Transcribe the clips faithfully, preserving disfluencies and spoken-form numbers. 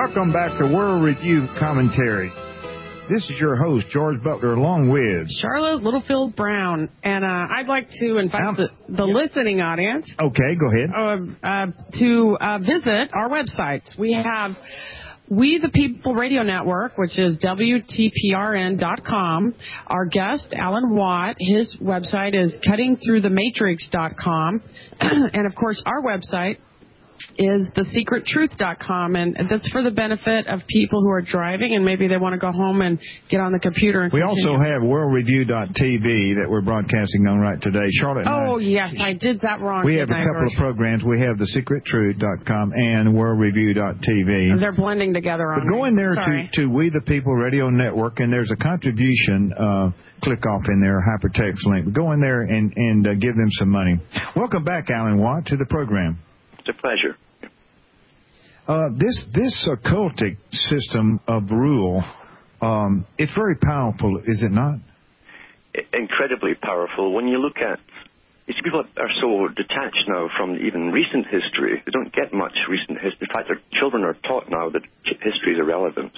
Welcome back to World Review Commentary. This is your host, George Butler, along with Charlotte Littlefield Brown. And uh, I'd like to invite um, the, the yeah. listening audience. Okay, go ahead. Uh, uh, to uh, visit our websites. We have We the People Radio Network, which is W T P R N dot com. Our guest, Alan Watt, his website is cutting through the matrix dot com. And, of course, our website is the secret truth dot com, and that's for the benefit of people who are driving and maybe they want to go home and get on the computer. And we continue. also have world review dot T V that we're broadcasting on right today. Charlotte and Oh, I, yes, I did that wrong. We have a couple of programs. We have the secret truth dot com and world review dot T V. They're blending together on But go in there Sorry. to, to We the People Radio Network, and there's a contribution uh, click off in there, hypertext link. Go in there and, and uh, give them some money. Welcome back, Alan Watt, to the program. It's a pleasure. Uh, this this occultic system of rule, um, it's very powerful, is it not? Incredibly powerful. When you look at, you see, people are so detached now from even recent history. They don't get much recent history. In fact, their children are taught now that history is irrelevant.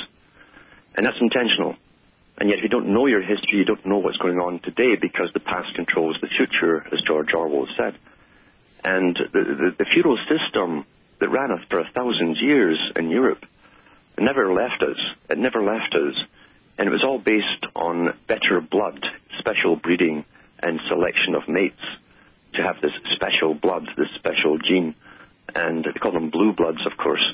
And that's intentional. And yet if you don't know your history, you don't know what's going on today because the past controls the future, as George Orwell said. And the, the, the feudal system that ran us for a thousand years in Europe never left us. It never left us. And it was all based on better blood, special breeding, and selection of mates to have this special blood, this special gene. And they call them blue bloods, of course.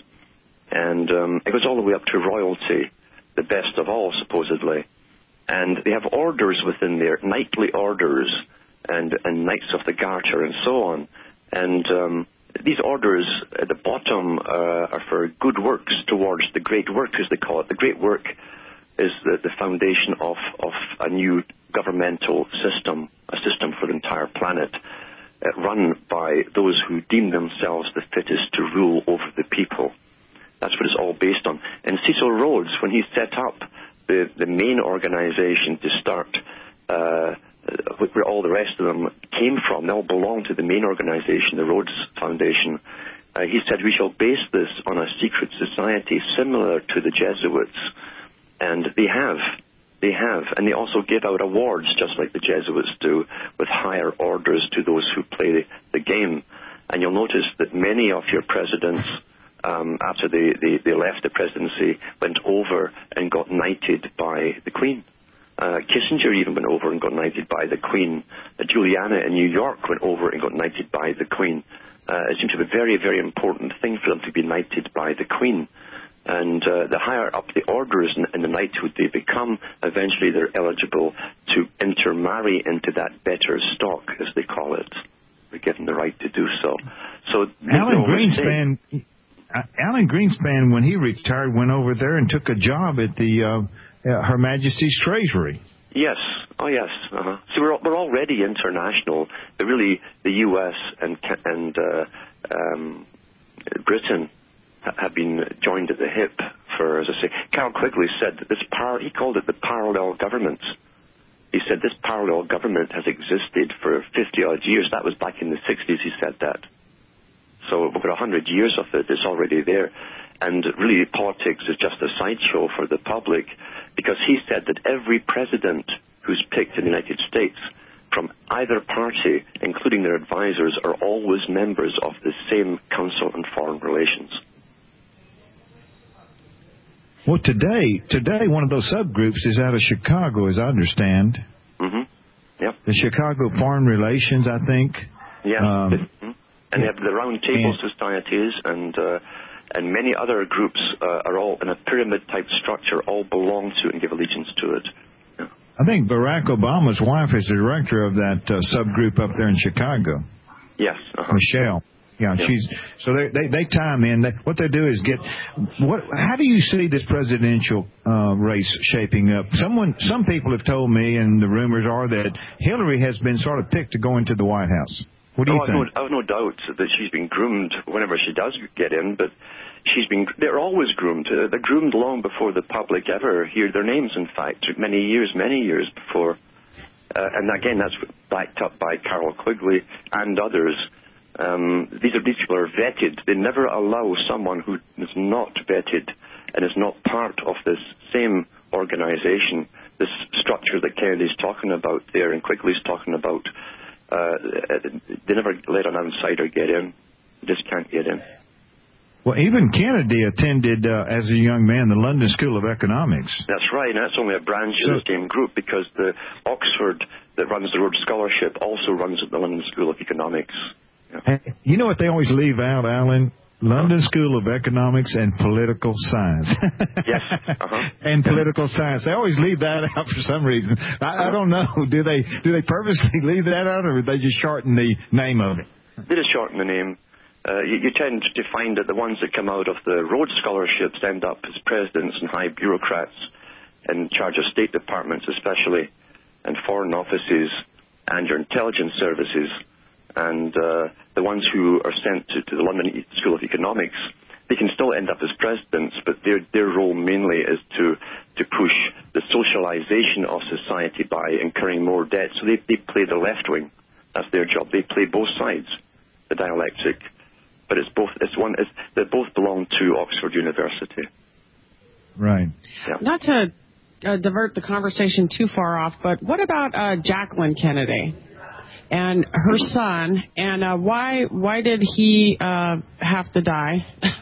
And um, it goes all the way up to royalty, the best of all, supposedly. And they have orders within there, knightly orders, and, and Knights of the Garter, and so on. And um, these orders at the bottom uh, are for good works towards the great work, as they call it. The great work is the, the foundation of, of a new governmental system, a system for the entire planet, uh, run by those who deem themselves the fittest to rule over the people. That's what it's all based on. And Cecil Rhodes, when he set up the, the main organization to start, uh, where all the rest of them came from, they all belong to the main organization, the Rhodes Foundation. Uh, he said, we shall base this on a secret society similar to the Jesuits. And they have. They have. And they also give out awards, just like the Jesuits do, with higher orders to those who play the game. And you'll notice that many of your presidents, um, after they, they, they left the presidency, went over and got knighted by the Queen. Uh, Kissinger even went over and got knighted by the Queen. Uh, Juliana in New York went over and got knighted by the Queen. Uh, it seems to be a very, very important thing for them to be knighted by the Queen. And uh, the higher up the orders in, in the knighthood they become, eventually they're eligible to intermarry into that better stock, as they call it. They're given the right to do so. So Alan no Greenspan, uh, Alan Greenspan, when he retired, went over there and took a job at the uh, uh, Her Majesty's Treasury. Yes. Oh, yes. Uh-huh. So we're we're already international. But really, the U S and and uh, um, Britain have been joined at the hip for, as I say, Carroll Quigley said that this par- he called it the parallel government. He said this parallel government has existed for fifty odd years. That was back in the sixties, he said that. So we've got one hundred years of it. It's already there. And really, politics is just a sideshow for the public, because he said that every president who's picked in the United States from either party, including their advisors, are always members of the same Council on Foreign Relations. Well, today, today one of those subgroups is out of Chicago, as I understand. Mm-hmm. Yep. The Chicago Foreign Relations, I think. Yeah. Um, mm-hmm. And they have the Round Table and, Societies and uh, and many other groups uh, are all in a pyramid-type structure, all belong to and give allegiance to it. Yeah. I think Barack Obama's wife is the director of that uh, subgroup up there in Chicago. Yes. Uh-huh. Michelle. Yeah, yeah, she's so they they they time in. They, what they do is get what? How do you see this presidential uh, race shaping up? Someone, some people have told me, and the rumors are that Hillary has been sort of picked to go into the White House. What do you oh, think? I have no, no doubt that she's been groomed whenever she does get in, but she's been. They're always groomed. Uh, they're groomed long before the public ever hear their names. In fact, many years, many years before. Uh, and again, that's backed up by Carroll Quigley and others. Um, these are these people are vetted. They never allow someone who is not vetted and is not part of this same organization, this structure that Kennedy's talking about there and Quigley's talking about. Uh, they never let an outsider get in. They just can't get in. Well, even Kennedy attended, uh, as a young man, the London School of Economics. That's right, and that's only a branch so, of the same group, because the Oxford that runs the Rhodes Scholarship also runs at the London School of Economics. Yeah. You know what they always leave out, Alan? London School of Economics and Political Science. Yes. Uh-huh. And Political Science. They always leave that out for some reason. I, uh-huh. I don't know. Do they do they purposely leave that out, or do they just shorten the name of it? They just shorten the name. Uh, you, you tend to find that the ones that come out of the Rhodes Scholarships end up as presidents and high bureaucrats in charge of State Departments especially, and foreign offices, and your intelligence services. And uh, the ones who are sent to, to the London School of Economics, they can still end up as presidents, but their their role mainly is to, to push the socialization of society by incurring more debt. So they, they play the left wing. That's their job. They play both sides, the dialectic. But it's both. It's one. It's, they both belong to Oxford University. Right. Yeah. Not to uh, divert the conversation too far off, but what about uh, Jacqueline Kennedy and her son? And uh, why why did he uh, have to die?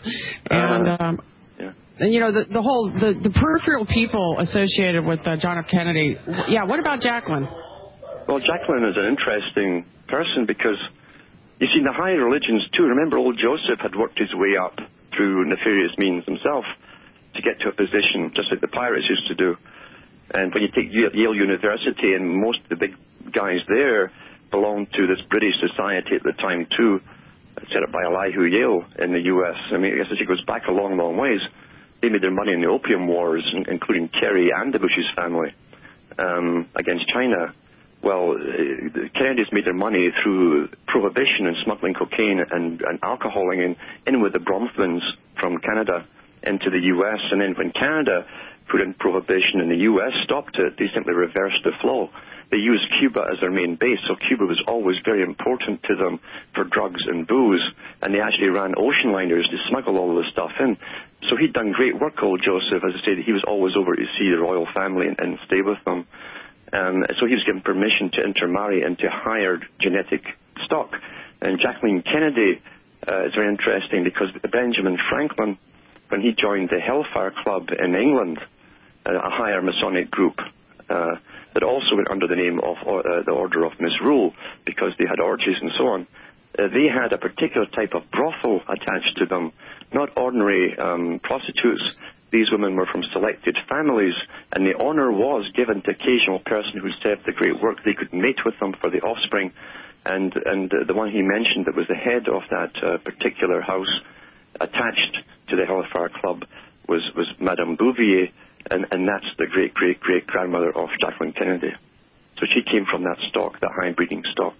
and uh, um, yeah. and you know the the whole the, the peripheral people associated with uh, John F. Kennedy. Yeah. What about Jacqueline? Well, Jacqueline is an interesting person because, you see, in the higher religions, too, remember old Joseph had worked his way up through nefarious means himself to get to a position, just like the pirates used to do. And when you take Yale University, and most of the big guys there belonged to this British society at the time, too, set up by Elihu Yale in the U S. I mean, I guess it goes back a long, long ways. They made their money in the Opium Wars, including Kerry and the Bush's family, um, against China. Well, the Kennedys made their money through prohibition and smuggling cocaine and, and alcohol in, in with the Bronfmans from Canada into the U S. And then when Canada put in prohibition and the U S stopped it, they simply reversed the flow. They used Cuba as their main base, so Cuba was always very important to them for drugs and booze, and they actually ran ocean liners to smuggle all of this stuff in. So he'd done great work, old Joseph. As I said, he was always over to see the royal family and, and stay with them. Um, so he was given permission to intermarry into hired genetic stock. And Jacqueline Kennedy uh, is very interesting because Benjamin Franklin, when he joined the Hellfire Club in England, uh, a higher Masonic group uh, that also went under the name of uh, the Order of Misrule because they had orgies and so on, uh, they had a particular type of brothel attached to them, not ordinary um, prostitutes. These women were from selected families, and the honor was given to occasional person who served the great work. They could mate with them for the offspring. And, and uh, the one he mentioned that was the head of that uh, particular house attached to the Hellfire Club was, was Madame Bouvier, and, and that's the great-great-great-grandmother of Jacqueline Kennedy. So she came from that stock, that high-breeding stock.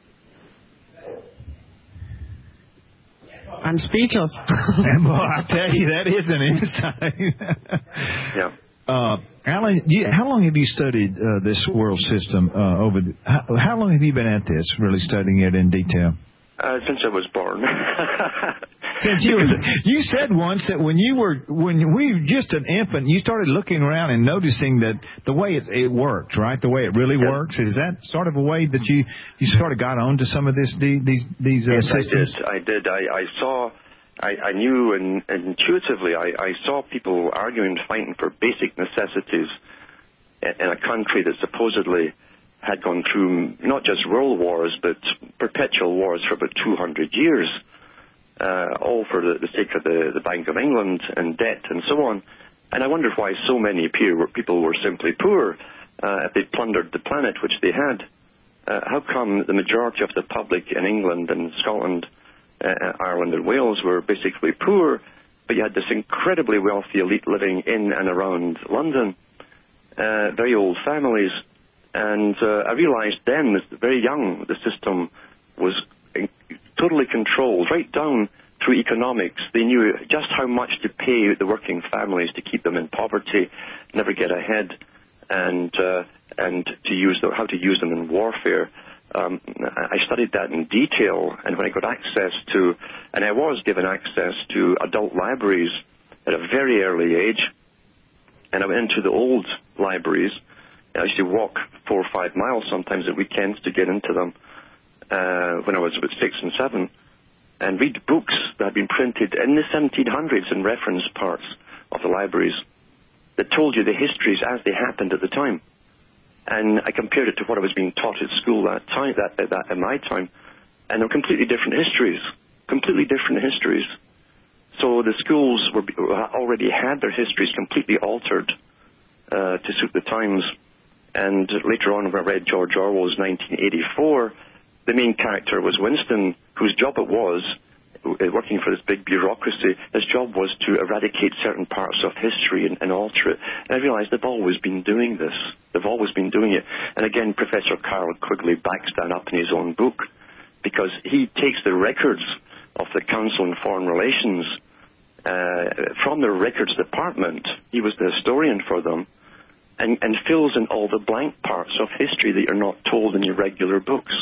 I'm speechless. Well, I tell you, that is an insight. Yeah. Uh, Alan, you, how long have you studied uh, this world system uh, over? The, how, how long have you been at this, really studying it in detail? Uh, since I was born. Since you, you said once that when you were when we were just an infant, you started looking around and noticing that the way it, it worked, right? The way it really yeah. works. Is that sort of a way that you, you sort of got onto some of this these these uh, yes, systems? I did. I did. I, I saw. I, I knew and, and intuitively. I, I saw people arguing, fighting for basic necessities in, in a country that supposedly had gone through not just world wars, but perpetual wars for about two hundred years, uh, all for the, the sake of the, the Bank of England and debt and so on. And I wondered why so many people were simply poor uh, if they plundered the planet, which they had. Uh, how come the majority of the public in England and Scotland, uh, Ireland and Wales were basically poor, but you had this incredibly wealthy elite living in and around London, uh, very old families. And uh, I realized then, very young, the system was in, totally controlled, right down through economics. They knew just how much to pay the working families to keep them in poverty, never get ahead, and uh, and to use them, how to use them in warfare. Um, I studied that in detail, and when I got access to, and I was given access to adult libraries at a very early age, and I went into the old libraries. I used to walk four or five miles sometimes at weekends to get into them uh, when I was about six and seven, and read books that had been printed in the seventeen hundreds in reference parts of the libraries that told you the histories as they happened at the time. And I compared it to what I was being taught at school that time, that, that, that at my time, and they're completely different histories, completely different histories. So the schools were already had their histories completely altered uh, to suit the times. And later on, when I read George Orwell's nineteen eighty-four, the main character was Winston, whose job it was, working for this big bureaucracy, his job was to eradicate certain parts of history and, and alter it. And I realized they've always been doing this. They've always been doing it. And again, Professor Carroll Quigley backs that up in his own book, because he takes the records of the Council on Foreign Relations uh, from the records department. He was the historian for them, and, and fills in all the blank parts of history that you're not told in your regular books.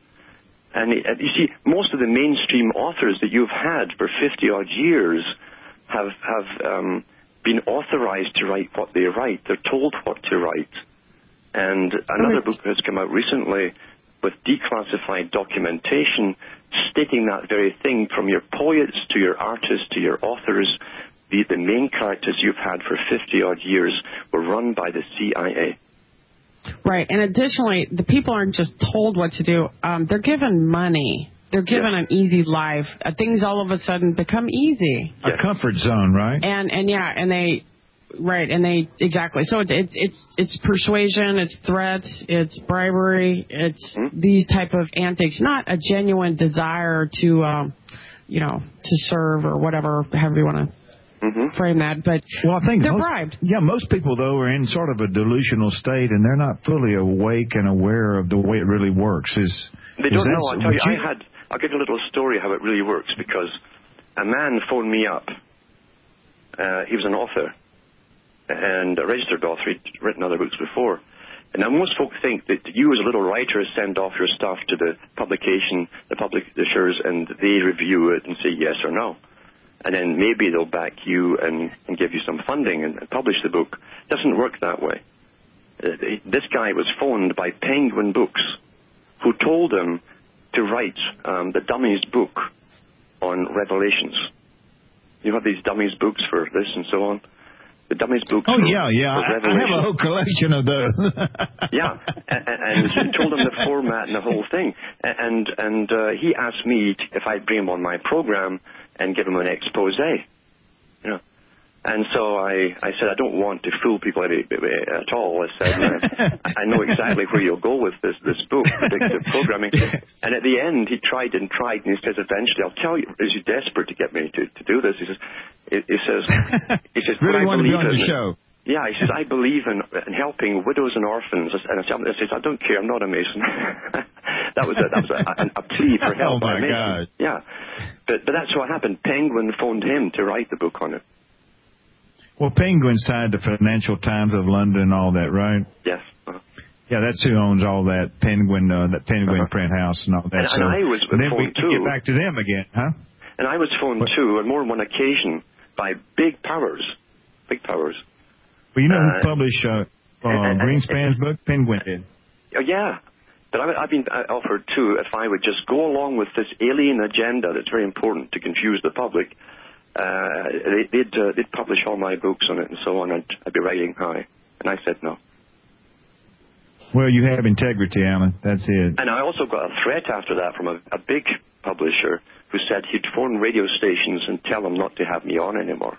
And you see, most of the mainstream authors that you've had for fifty-odd years have have um, been authorized to write what they write. They're told what to write. And another book has come out recently with declassified documentation stating that very thing, from your poets to your artists to your authors. The, the main characters you've had for fifty-odd years were run by the C I A. Right, and additionally, the people aren't just told what to do. Um, they're given money. They're given yes. an easy life. Uh, things all of a sudden become easy. A comfort zone, right? And and yeah, and they, right, and they exactly. So it's it's it's, it's persuasion, it's threats, it's bribery, it's mm-hmm. these type of antics. Not a genuine desire to, um, you know, to serve or whatever, however you want to. Mm-hmm. frame that, but well, I think they're most, bribed. Yeah, most people, though, are in sort of a delusional state, and they're not fully awake and aware of the way it really works. Is They don't know. I'll tell you, you, I had, I'll give you a little story how it really works, because a man phoned me up. Uh, he was an author, and a registered author. He'd written other books before. And now most folk think that you as a little writer send off your stuff to the publication, the publishers, and they review it and say yes or no. And then maybe they'll back you and, and give you some funding and, and publish the book. It doesn't work that way. Uh, this guy was phoned by Penguin Books, who told him to write um, the Dummies book on Revelations. You have these Dummies books for this and so on. The Dummies books. Oh, for, yeah, yeah. For I have a whole collection of those. yeah, and, and he told him the format and the whole thing. And, and uh, he asked me if I'd bring him on my program and give him an expose, you know. And so I, I said, I don't want to fool people at, at all. I said, uh, I know exactly where you'll go with this, this book, predictive programming. And at the end, he tried and tried, and he says, eventually, I'll tell you, is he desperate to get me to, to do this? He says, he, he says, he says, really want to be on the in, show. Yeah, he says, I believe in, in helping widows and orphans. And I said, I don't care, I'm not a Mason. that was a, that was a, a, a plea for help. Oh, my God. Yeah. But, but that's what happened. Penguin phoned him to write the book on it. Well, Penguin's tied to Financial Times of London and all that, right? Yes. Uh-huh. Yeah, that's who owns all that Penguin, uh, that Penguin uh-huh. print house and all that. And, so, and I was and then phoned we too. get back to them again, huh? And I was phoned what? too, on more than one occasion, by big powers. Big powers. Well, you know uh, who published uh, uh, and, and, Greenspan's and, book? Penguin did. Oh, yeah. But I, I've been offered, too, if I would just go along with this alien agenda that's very important to confuse the public, uh, they, they'd, uh, they'd publish all my books on it and so on, and I'd, I'd be writing high. And I said no. Well, you have integrity, Alan. That's it. And I also got a threat after that from a, a big publisher who said he'd phone radio stations and tell them not to have me on anymore.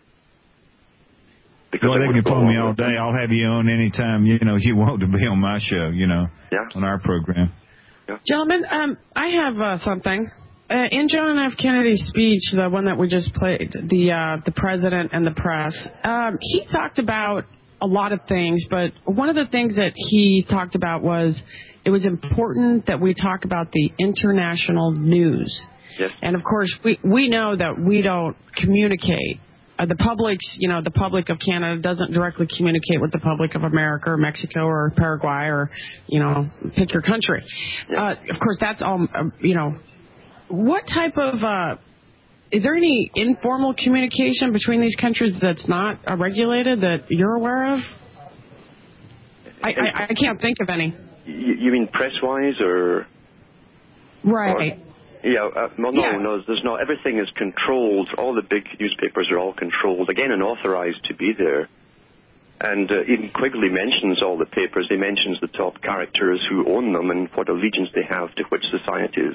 Because well, they can phone me all day. I'll have you on anytime, you know, you want to be on my show, you know, yeah. on our program. Yeah. Gentlemen, um, I have uh, something. Uh, in John F. Kennedy's speech, the one that we just played, the uh, the president and the press, um, he talked about a lot of things, but one of the things that he talked about was it was important that we talk about the international news. Yes. And, of course, we, we know that we don't communicate. Uh, the public's, you know, the public of Canada doesn't directly communicate with the public of America or Mexico or Paraguay or, you know, pick your country. Uh, of course, that's all, uh, you know, what type of uh, is there any informal communication between these countries that's not uh, regulated that you're aware of? I, I, I can't think of any. You, you mean press-wise or? Right. Or, yeah. Uh, no, no, yeah. no. There's not. Everything is controlled. All the big newspapers are all controlled. Again, and authorized to be there. And uh, even Quigley mentions all the papers. He mentions the top characters who own them and what allegiance they have to which societies.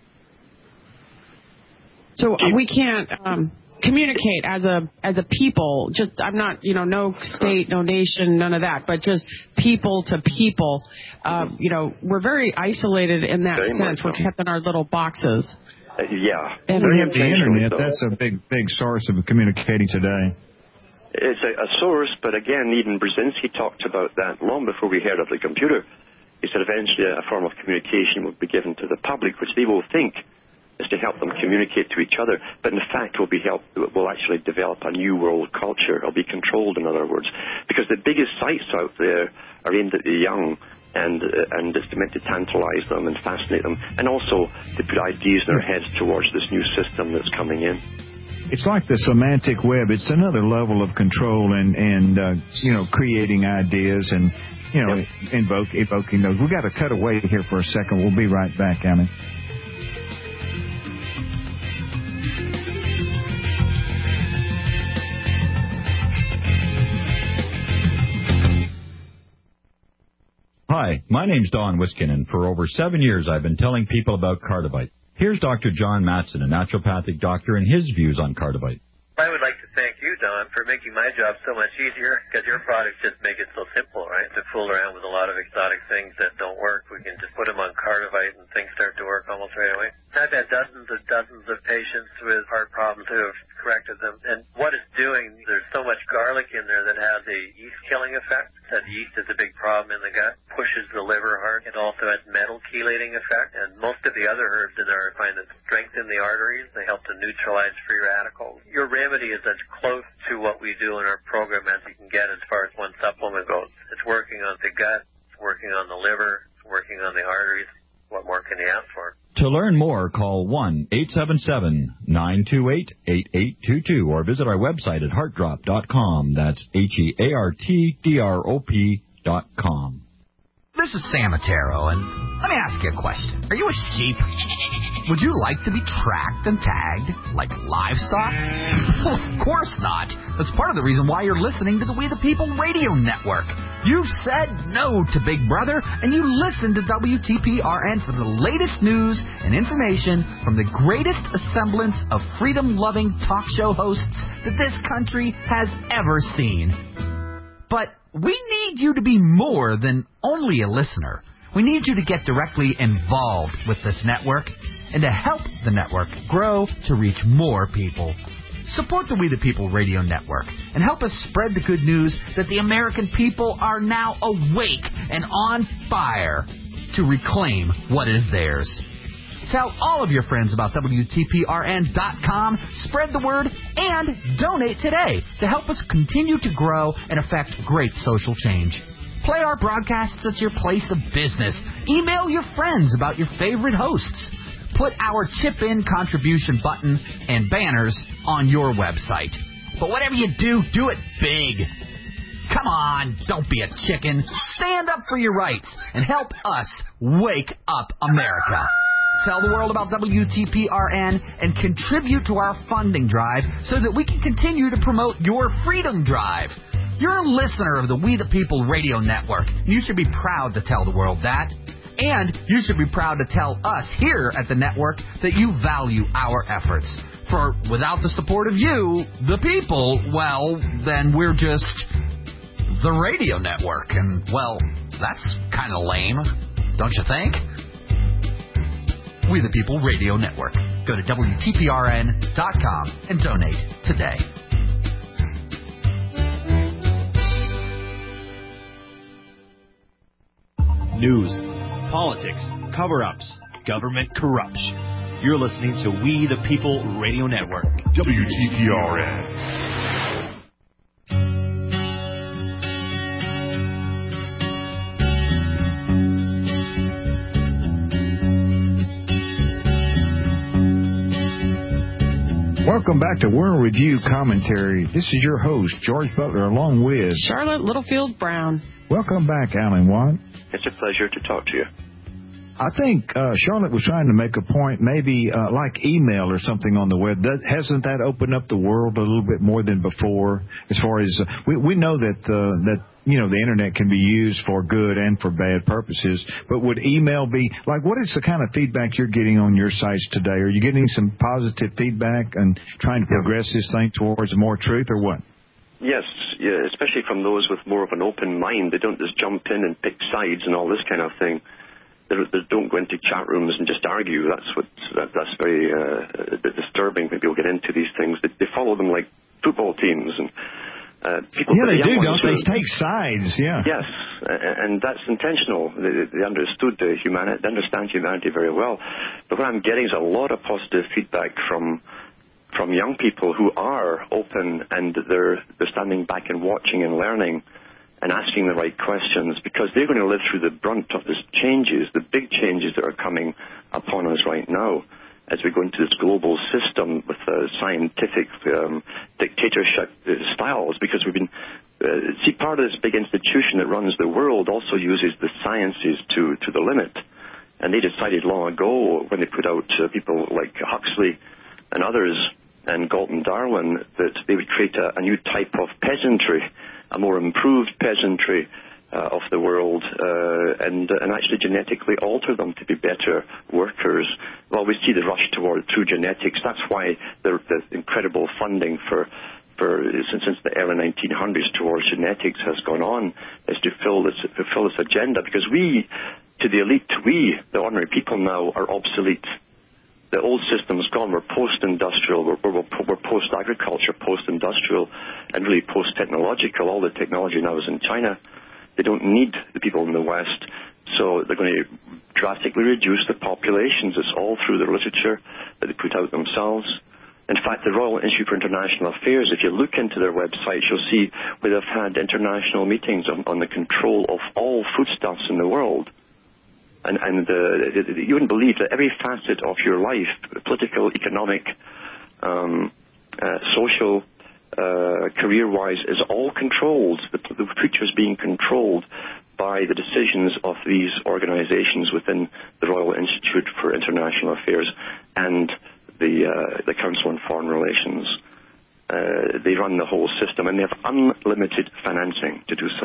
So we can't um, communicate as a as a people. Just I'm not, you know, no state, no nation, none of that, but just people to people. Uh, you know, we're very isolated in that very sense. We're kept in our little boxes. Uh, yeah. And we have the internet. So. That's a big, big source of communicating today. It's a, a source, but again, even Brzezinski talked about that long before we heard of the computer. He said eventually a form of communication will be given to the public, which they will think is to help them communicate to each other, but in fact will be help will actually develop a new world culture. It'll be controlled, in other words, because the biggest sites out there are aimed at the young, and uh, and it's meant to tantalize them and fascinate them, and also to put ideas in their heads towards this new system that's coming in. It's like the semantic web. It's another level of control and and uh, you know, creating ideas and you know, yep. invoke evoking those. We've got to cut away here for a second. We'll be right back, Alan. Hi, my name's Don Wiskin, and for over seven years I've been telling people about Cardivite. Here's Doctor John Matson, a naturopathic doctor, and his views on Cardivite. I would like to thank you, Don, for making my job so much easier, because your products just make it so simple, right? To fool around with a lot of exotic things that don't work, we can just put them on Cardivite and things start to work almost right away. I've had dozens and dozens of patients with heart problems who have corrected them, and what it's doing, there's so much garlic in there that has a yeast-killing effect. That yeast is a big problem in the gut, pushes the liver hard. It also has metal chelating effect, and most of the other herbs in there I find that strengthen the arteries. They help to neutralize free radicals. Your remedy is as close to what we do in our program as you can get as far as one supplement goes. It's working on the gut, it's working on the liver, it's working on the arteries. What more can you ask for? To learn more, call one eight seven seven, nine two eight, eight eight two two or visit our website at heart drop dot com. That's H E A R T D R O P dot com. This is Sam Otero, and let me ask you a question. Are you a sheep? Would you like to be tracked and tagged like livestock? Well, of course not. That's part of the reason why you're listening to the We the People radio network. You've said no to Big Brother, and you listen to W T P R N for the latest news and information from the greatest assemblance of freedom-loving talk show hosts that this country has ever seen. But we need you to be more than only a listener. We need you to get directly involved with this network and to help the network grow to reach more people. Support the We the People radio network and help us spread the good news that the American people are now awake and on fire to reclaim what is theirs. Tell all of your friends about W T P R N dot com, spread the word, and donate today to help us continue to grow and affect great social change. Play our broadcasts at your place of business. Email your friends about your favorite hosts. Put our chip-in contribution button and banners on your website. But whatever you do, do it big. Come on, don't be a chicken. Stand up for your rights and help us wake up America. Tell the world about W T P R N and contribute to our funding drive so that we can continue to promote your freedom drive. You're a listener of the We the People radio network. You should be proud to tell the world that. And you should be proud to tell us here at the network that you value our efforts. For without the support of you, the people, well, then we're just the radio network. And, well, that's kind of lame, don't you think? We the People Radio Network. Go to W T P R N dot com and donate today. News, politics, cover-ups, government corruption. You're listening to We the People Radio Network. W T P R N. Welcome back to World Review Commentary. This is your host, George Butler, along with Charlotte Littlefield Brown. Welcome back, Alan Watt. It's a pleasure to talk to you. I think uh, Charlotte was trying to make a point, maybe uh, like email or something on the web. That, hasn't that opened up the world a little bit more than before? As far as uh, we, we know that uh, that you know the internet can be used for good and for bad purposes, but would email be like? What is the kind of feedback you're getting on your sites today? Are you getting some positive feedback and trying to progress this thing towards more truth, or what? Yes, yeah, especially from those with more of an open mind. They don't just jump in and pick sides and all this kind of thing. They, they don't go into chat rooms and just argue. That's what that, that's very uh, disturbing when people get into these things. They, they follow them like football teams and uh, people. Yeah, they the do, don't they? Who, take sides. Yeah. Yes, and that's intentional. They, they understood the humanity, they understand humanity very well. But what I'm getting is a lot of positive feedback from. from young people who are open and they're, they're standing back and watching and learning and asking the right questions, because they're going to live through the brunt of these changes, the big changes that are coming upon us right now as we go into this global system with uh, scientific um, dictatorship styles, because we've been, uh, see, part of this big institution that runs the world also uses the sciences to, to the limit. And they decided long ago when they put out uh, people like Huxley and others, and Galton Darwin, that they would create a, a new type of peasantry, a more improved peasantry uh, of the world, uh, and and actually genetically alter them to be better workers. Well, we see the rush toward through genetics. That's why the, the incredible funding for for since, since the early nineteen hundreds towards genetics has gone on, is to fill this fulfill this agenda. Because we, to the elite, we, the ordinary people now, are obsolete. The old system's gone. We're post-industrial. We're, we're, we're post-agriculture, post-industrial, and really post-technological. All the technology now is in China. They don't need the people in the West, so they're going to drastically reduce the populations. It's all through the literature that they put out themselves. In fact, the Royal Institute for International Affairs, if you look into their website, you'll see where they've had international meetings on, on the control of all foodstuffs in the world. And, and uh, you wouldn't believe that every facet of your life, political, economic, um, uh, social, uh, career-wise, is all controlled. The, the future is being controlled by the decisions of these organizations within the Royal Institute for International Affairs and the, uh, the Council on Foreign Relations. Uh, they run the whole system, and they have unlimited financing to do so.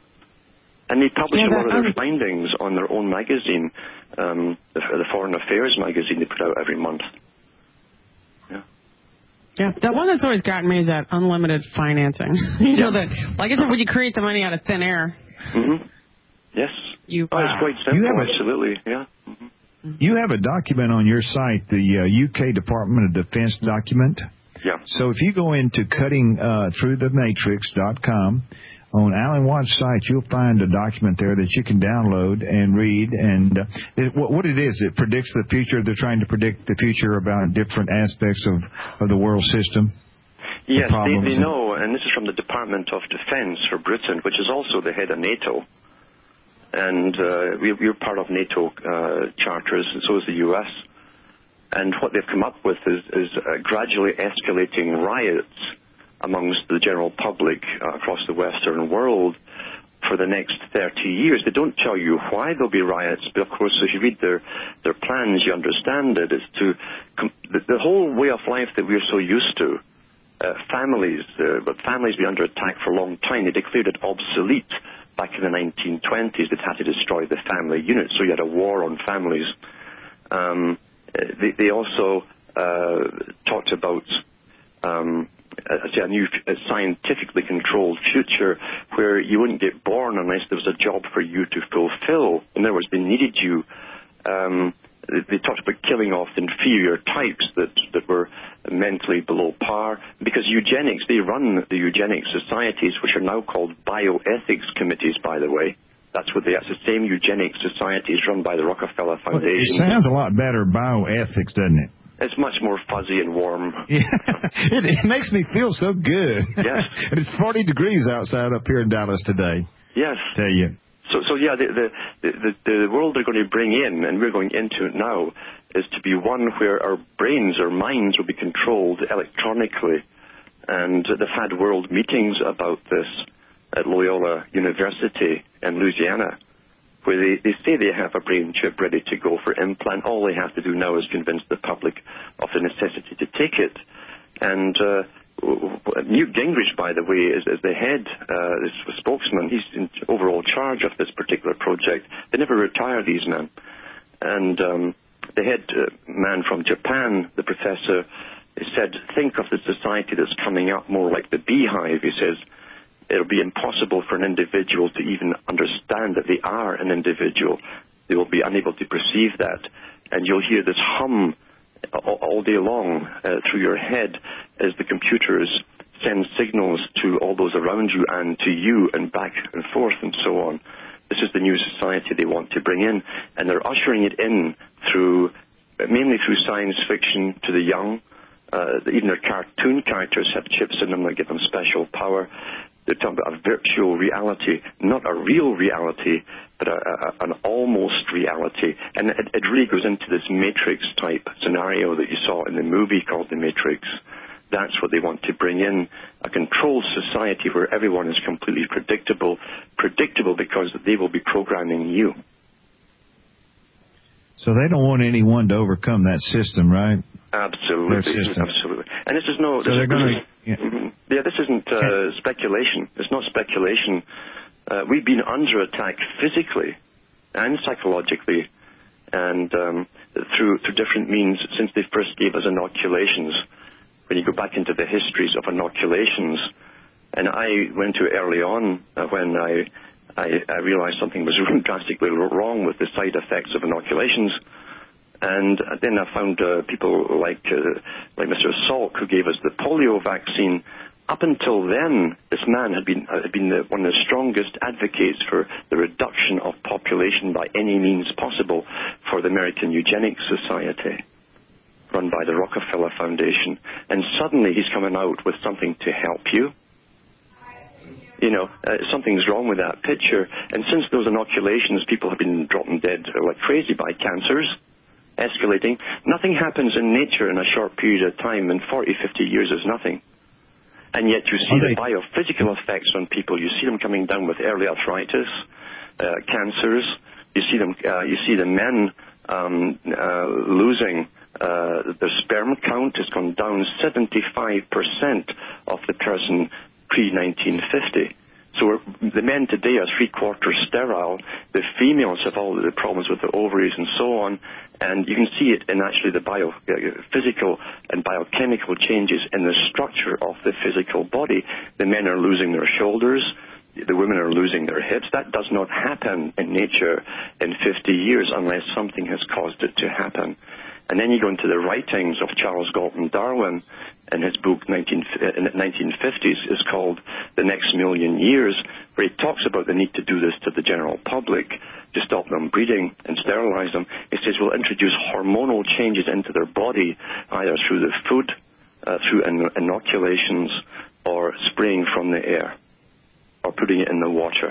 And they publish yeah, a lot of their findings on their own magazine, um, the, the Foreign Affairs magazine they put out every month. Yeah. Yeah, the one that's always gotten me is that unlimited financing. you know, that, like I said, when you create the money out of thin air. Mm-hmm. Yes. You, oh, it's uh, quite simple, you have absolutely, yeah. Mm-hmm. You have a document on your site, the uh, U K Department of Defense document. Yeah. So if you go into cutting uh, through the matrix dot com, on Alan Watt's site, you'll find a document there that you can download and read. And uh, it, what, what it is, it predicts the future. They're trying to predict the future about different aspects of, of the world system. Yes, the they, they know, and this is from the Department of Defense for Britain, which is also the head of NATO. And uh, we, we're part of NATO uh, charters, and so is the U S. And what they've come up with is, is uh, gradually escalating riots amongst the general public uh, across the Western world for the next thirty years. They don't tell you why there'll be riots, but of course, if you read their, their plans, you understand it. It's to com- the, the whole way of life that we're so used to. Uh, families, uh, but families be under attack for a long time. They declared it obsolete back in the nineteen twenties. They'd had to destroy the family unit, so you had a war on families. Um, they, they also uh, talked about um, a, a new a scientifically controlled future where you wouldn't get born unless there was a job for you to fulfill. In other words, they needed you. Um, they talked about killing off inferior types that, that were mentally below par, because eugenics, they run the eugenics societies, which are now called bioethics committees, by the way. That's what they, that's the same eugenics societies run by the Rockefeller Foundation. Well, it sounds a lot better, bioethics, doesn't it? It's much more fuzzy and warm. Yeah, it, it makes me feel so good. Yes. And it's forty degrees outside up here in Dallas today. Yes. Tell you. So, so yeah, the, the, the, the world they're going to bring in, and we're going into it now, is to be one where our brains, our minds will be controlled electronically. And they've had world meetings about this at Loyola University in Louisiana, where they, they say they have a brain chip ready to go for implant. All they have to do now is convince the public of the necessity to take it. And uh, Newt Gingrich, by the way, is, is the head, uh, this spokesman. He's in overall charge of this particular project. They never retire, these men. And um, the head uh, man from Japan, the professor, he said, think of the society that's coming up more like the beehive. He says, it'll be impossible for an individual to even understand that they are an individual. They will be unable to perceive that. And you'll hear this hum all day long uh, through your head as the computers send signals to all those around you and to you and back and forth and so on. This is the new society they want to bring in, and they're ushering it in through, mainly through science fiction to the young. Uh, even their cartoon characters have chips in them that give them special power. They're talking about a virtual reality, not a real reality, but a, a, an almost reality. And it, it really goes into this Matrix-type scenario that you saw in the movie called The Matrix. That's what they want to bring in, a controlled society where everyone is completely predictable, predictable because they will be programming you. So they don't want anyone to overcome that system, right? Absolutely, absolutely. And this is no. So this they're is, going to. Yeah. yeah, this isn't uh, speculation. It's not speculation. Uh, we've been under attack physically and psychologically, and um, through through different means since they first gave us inoculations. When you go back into the histories of inoculations, and I went to early on uh, when I, I I realized something was drastically wrong with the side effects of inoculations. And then I found uh, people like uh, like Mister Salk, who gave us the polio vaccine. Up until then, this man had been uh, had been the, one of the strongest advocates for the reduction of population by any means possible for the American Eugenics Society, run by the Rockefeller Foundation. And suddenly he's coming out with something to help you. You know, uh, something's wrong with that picture. And since those inoculations, people have been dropping dead like crazy by cancers. Escalating. Nothing happens in nature in a short period of time, and forty, fifty years is nothing. And yet you see the biophysical effects on people. You see them coming down with early arthritis, uh, cancers. You see them. Uh, you see the men um, uh, losing uh, their sperm count has gone down seventy-five percent of the person pre nineteen fifty. So we're, the men today are three-quarters sterile. The females have all the problems with the ovaries and so on. And you can see it in actually the biophysical and biochemical changes in the structure of the physical body. The men are losing their shoulders. The women are losing their hips. That does not happen in nature in fifty years unless something has caused it to happen. And then you go into the writings of Charles Galton Darwin, and his book nineteen, in the nineteen fifties is called The Next Million Years, where he talks about the need to do this to the general public, to stop them breeding and sterilize them. He says we'll introduce hormonal changes into their body, either through the food, uh, through in- inoculations, or spraying from the air, or putting it in the water.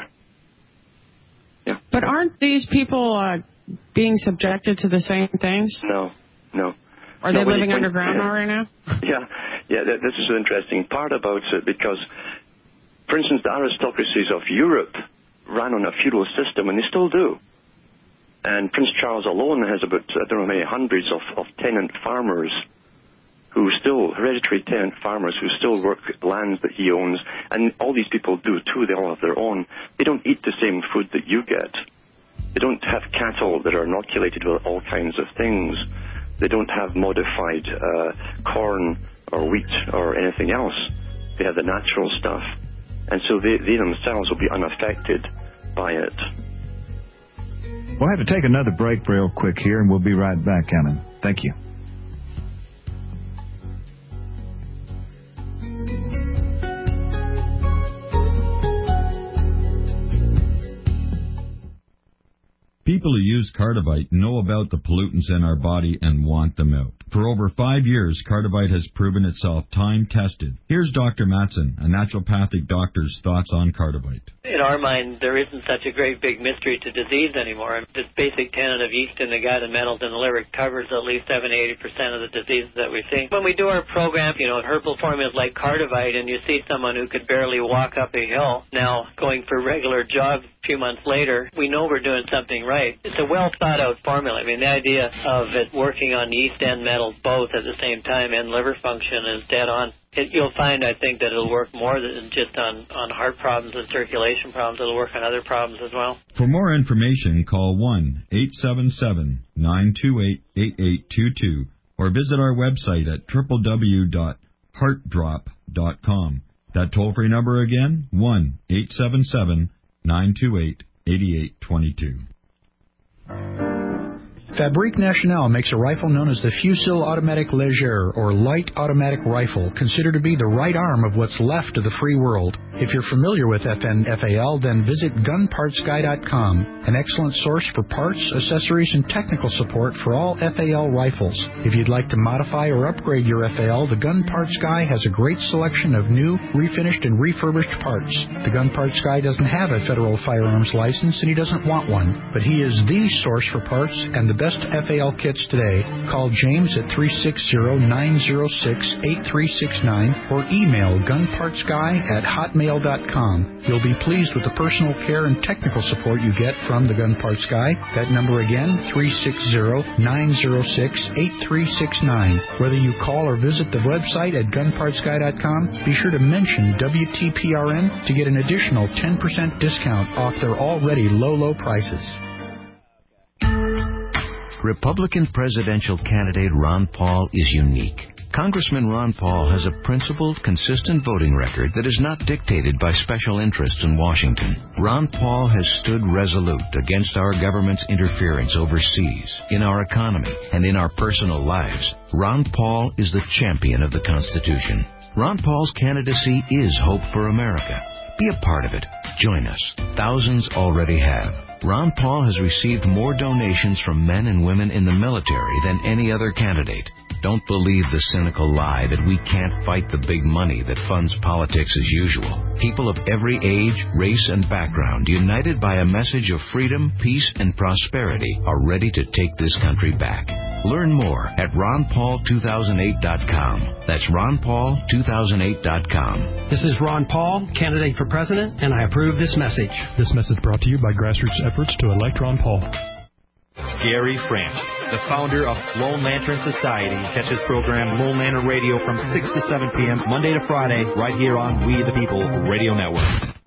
Yeah. But aren't these people uh, being subjected to the same things? No, no. Are no, they living you, underground yeah. right now? Yeah, yeah. Th- this is the interesting part about it, because, for instance, the aristocracies of Europe ran on a feudal system, and they still do. And Prince Charles alone has about, I don't know how many hundreds of, of tenant farmers who still, hereditary tenant farmers who still work lands that he owns. And all these people do, too. They all have their own. They don't eat the same food that you get. They don't have cattle that are inoculated with all kinds of things. They don't have modified uh, corn or wheat or anything else. They have the natural stuff. And so they, they themselves will be unaffected by it. We'll have to take another break real quick here, and we'll be right back, Alan. Thank you. People People who use Cardivite know about the pollutants in our body and want them out. For over five years, Cardivite has proven itself time-tested. Here's Doctor Matson, a naturopathic doctor's thoughts on Cardivite. In our mind, there isn't such a great big mystery to disease anymore. This basic tenet of yeast in the gut and metals in the liver covers at least seventy to eighty percent of the diseases that we see. When we do our program, you know, herbal formulas like Cardivite, and you see someone who could barely walk up a hill now going for regular jogs a few months later, we know we're doing something right. It's a well-thought-out formula. I mean, the idea of it working on yeast and metals both at the same time and liver function is dead on. It, you'll find, I think, that it'll work more than just on, on heart problems and circulation problems. It'll work on other problems as well. For more information, call one eight seven seven, nine two eight, eight eight two two or visit our website at w w w dot heart drop dot com. That toll-free number again, one eight seven seven, nine two eight, eight eight two two. Fabrique Nationale makes a rifle known as the Fusil Automatic Léger, or Light Automatic Rifle, considered to be the right arm of what's left of the free world. If you're familiar with F N F A L, then visit gun parts guy dot com, an excellent source for parts, accessories, and technical support for all F A L rifles. If you'd like to modify or upgrade your F A L, the Gun Parts Guy has a great selection of new, refinished, and refurbished parts. The Gun Parts Guy doesn't have a federal firearms license, and he doesn't want one, but he is the source for parts and the best F A L kits today. Call James at three six zero, nine zero six, eight three six nine or email gunpartsguy at hotmail dot com. You'll be pleased with the personal care and technical support you get from the Gun Parts Guy. That number again, three six zero, nine zero six, eight three six nine. Whether you call or visit the website at gun parts guy dot com, be sure to mention W T P R N to get an additional ten percent discount off their already low, low prices. Republican presidential candidate Ron Paul is unique. Congressman Ron Paul has a principled, consistent voting record that is not dictated by special interests in Washington. Ron Paul has stood resolute against our government's interference overseas, in our economy, and in our personal lives. Ron Paul is the champion of the Constitution. Ron Paul's candidacy is hope for America. Be a part of it. Join us. Thousands already have. Ron Paul has received more donations from men and women in the military than any other candidate. Don't believe the cynical lie that we can't fight the big money that funds politics as usual. People of every age, race, and background, united by a message of freedom, peace, and prosperity, are ready to take this country back. Learn more at ron paul two thousand eight dot com. That's ron paul two thousand eight dot com. This is Ron Paul, candidate for president, and I approve this message. This message brought to you by grassroots efforts to elect Ron Paul. Gary French, the founder of Lone Lantern Society. Catch his program Lone Lantern Radio from six to seven p.m. Monday to Friday, right here on We the People Radio Network.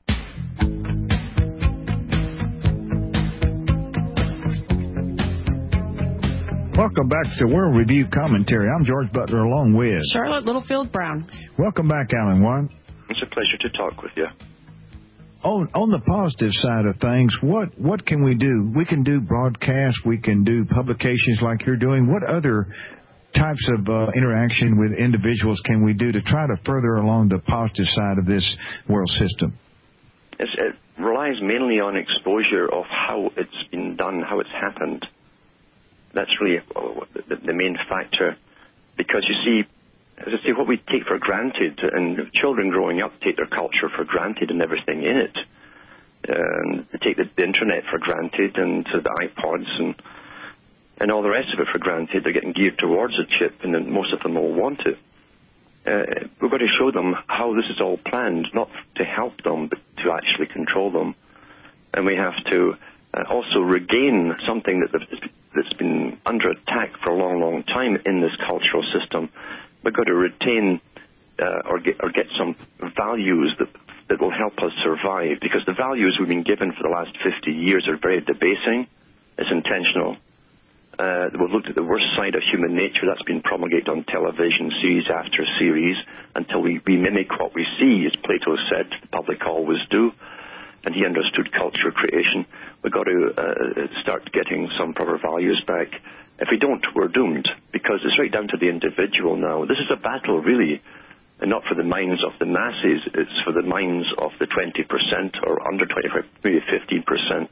Welcome back to World Review Commentary. I'm George Butler along with Charlotte Littlefield Brown. Welcome back, Alan Watt. It's a pleasure to talk with you. On on the positive side of things, what, what can we do? We can do broadcasts. We can do publications like you're doing. What other types of uh, interaction with individuals can we do to try to further along the positive side of this world system? It's, it relies mainly on exposure of how it's been done, how it's happened. That's really the, the main factor, because you see, as I say, what we take for granted, and children growing up take their culture for granted and everything in it. Um, they take the, the internet for granted and uh, the iPods and and all the rest of it for granted. They're getting geared towards a chip, and then most of them will want it. Uh, we've got to show them how this is all planned, not to help them, but to actually control them. And we have to uh, also regain something that that's been under attack for a long, long time in this cultural system. We've got to retain uh, or, get, or get some values that that will help us survive, because the values we've been given for the last fifty years are very debasing. It's intentional. Uh, we've looked at the worst side of human nature that's been promulgated on television, series after series, until we, we mimic what we see, as Plato said, the public always do, and he understood culture creation. We've got to uh, start getting some proper values back. If we don't, we're doomed, because it's right down to the individual now. This is a battle, really, and not for the minds of the masses. It's for the minds of the twenty percent or under twenty, maybe fifteen percent,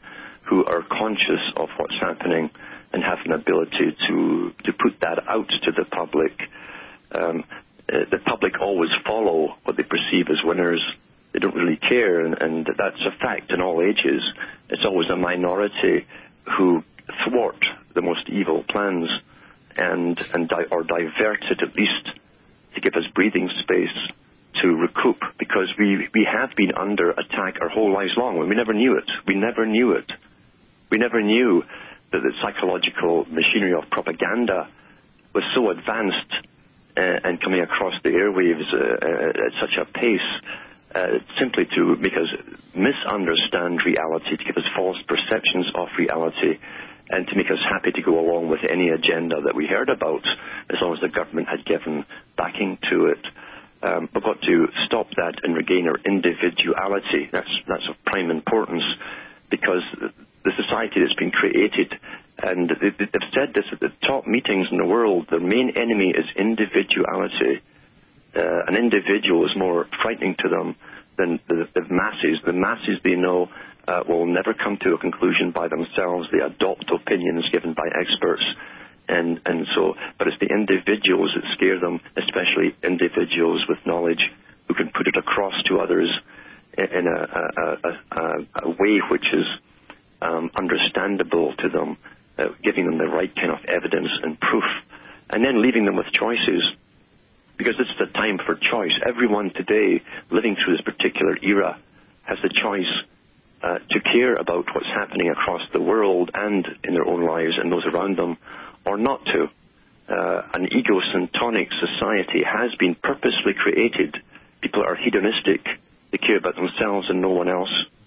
who are conscious of what's happening and have an ability to, to put that out to the public. Um, uh, the public always follow what they perceive as winners. They don't really care, and, and that's a fact in all ages. It's always a minority who thwart the most evil plans and, and di- or divert it at least to give us breathing space to recoup, because we, we have been under attack our whole lives long, and we never knew it. We never knew it. We never knew that the psychological machinery of propaganda was so advanced uh, and coming across the airwaves uh, uh, at such a pace uh, simply to make us misunderstand reality, to give us false perceptions of reality, and to make us happy to go along with any agenda that we heard about, as long as the government had given backing to it. Um, we've got to stop that and regain our individuality. That's, that's of prime importance, because the society that's been created, and they've said this at the top meetings in the world, their main enemy is individuality. Uh, an individual is more frightening to them than the, the masses. The masses, they know, uh, will never come to a conclusion by themselves. They adopt opinions given by experts. And, and so, but it's the individuals that scare them, especially individuals with knowledge who can put it across to others in a, a, a, a way which is um, understandable to them, uh, giving them the right kind of evidence and proof, and then leaving them with choices, because it's the time for choice. Everyone today living through this particular era has the choice uh, to care about what's happening across the world and in their own lives and those around them, or not to. Uh, an egocentric society has been purposely created. People are hedonistic. They care about themselves and no one else.